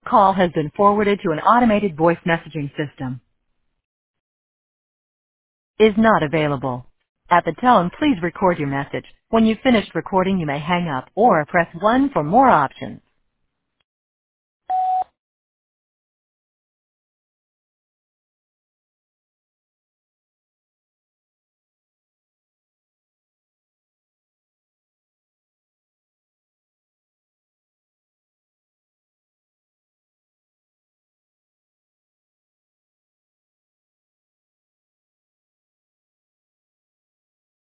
call has been forwarded to an automated voice messaging system. Is not available. At the tone, please record your message. When you've finished recording, you may hang up or press 1 for more options.